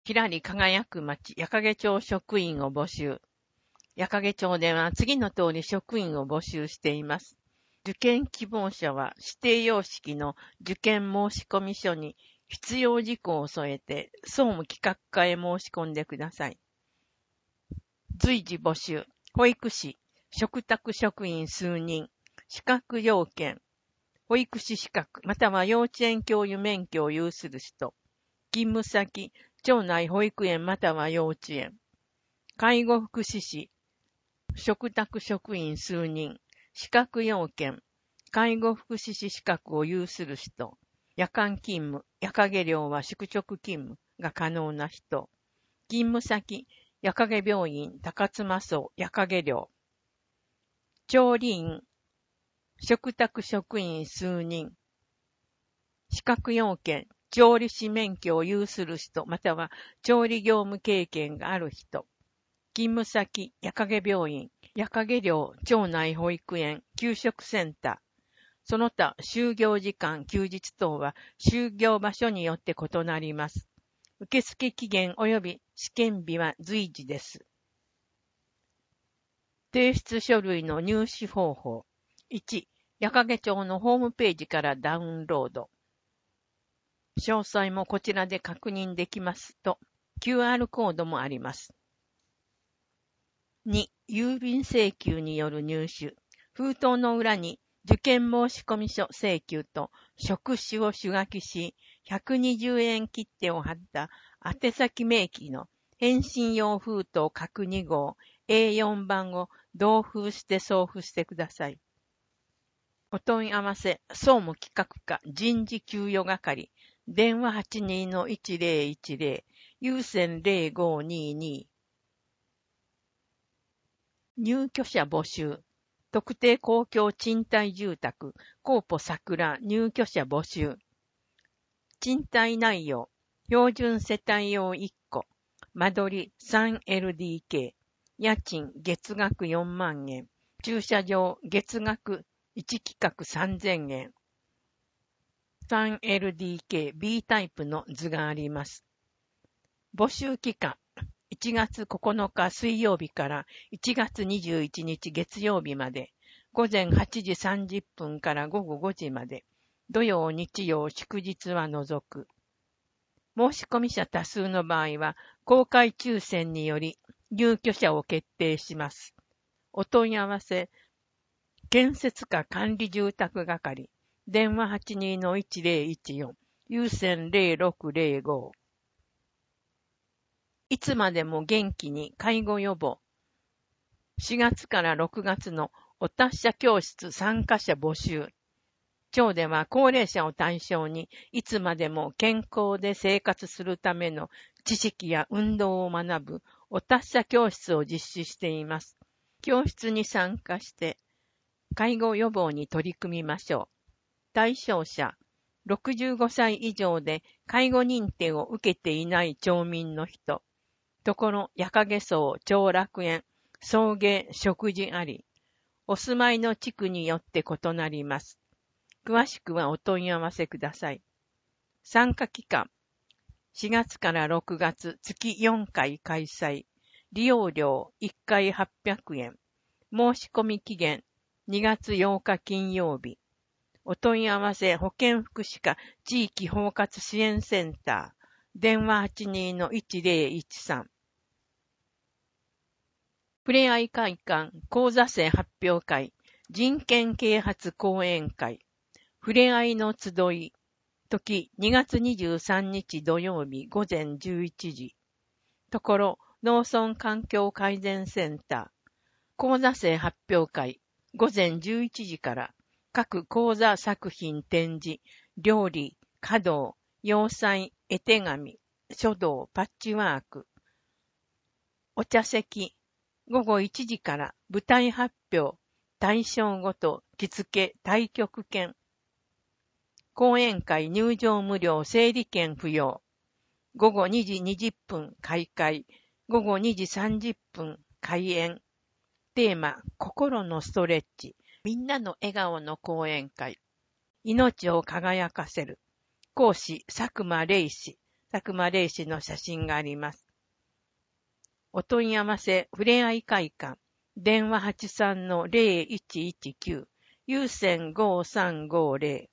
きらり輝く町、矢掛町職員を募集。矢掛町では次の通り職員を募集しています。受験希望者は指定様式の受験申込書に必要事項を添えて総務企画課へ申し込んでください。随時募集。保育士、嘱託職員数人、資格要件、保育士資格または幼稚園教諭免許を有する人、勤務先、町内保育園または幼稚園、介護福祉士、嘱託職員数人、資格要件、介護福祉士資格を有する人、夜間勤務、夜影寮は宿直勤務が可能な人、勤務先、夜影病院、高妻荘、夜影寮、調理員、嘱託職員数人、資格要件、調理師免許を有する人、または調理業務経験がある人、勤務先、夜影病院、夜影寮、町内保育園、給食センター、その他、就業時間、休日等は、就業場所によって異なります。受付期限及び試験日は随時です。提出書類の入手方法。1、矢掛町のホームページからダウンロード。詳細もこちらで確認できますと、QR コードもあります。2、郵便請求による入手。封筒の裏に受験申込書請求と触手を手書きし、120円切手を貼った宛先明記の返信用封筒各2号 A4 番を同封して送付してください。お問い合わせ、総務企画課人事給与係、電話 82-1010、有線0522。入居者募集。特定公共賃貸住宅、コーポ桜入居者募集。賃貸内容。標準世帯用1戸。間取り 3LDK。家賃月額4万円。駐車場月額1規格3000円。3LDK B タイプの図があります。募集期間。1月9日水曜日から1月21日月曜日まで、午前8時30分から午後5時まで、土曜日曜祝日は除く。申し込み者多数の場合は、公開抽選により入居者を決定します。お問い合わせ、建設課管理住宅係、電話 82-1014、有線0605。いつまでも元気に介護予防。4月から6月のお達者教室参加者募集。町では高齢者を対象にいつまでも健康で生活するための知識や運動を学ぶお達者教室を実施しています。教室に参加して介護予防に取り組みましょう。対象者、65歳以上で介護認定を受けていない町民の人。ところ、矢掛荘、町楽園、送迎、食事あり。お住まいの地区によって異なります。詳しくはお問い合わせください。参加期間。4月から6月、月4回開催。利用料1回800円。申し込み期限2月8日金曜日。お問い合わせ保健福祉課地域包括支援センター。電話 82-1013。ふれあい会館講座生発表会人権啓発講演会ふれあいの集い時2月23日土曜日午前11時ところ農村環境改善センター講座生発表会午前11時から各講座作品展示料理華道洋裁絵手紙書道パッチワークお茶席午後1時から舞台発表、対象ごと着付け太極拳。講演会入場無料整理券不要。午後2時20分開会。午後2時30分開演。テーマ、心のストレッチ。みんなの笑顔の講演会。命を輝かせる。講師、佐久間玲氏。 佐久間霊氏の写真があります。お問い合わせ、ふれあい会館、電話 83-0119、有線5350、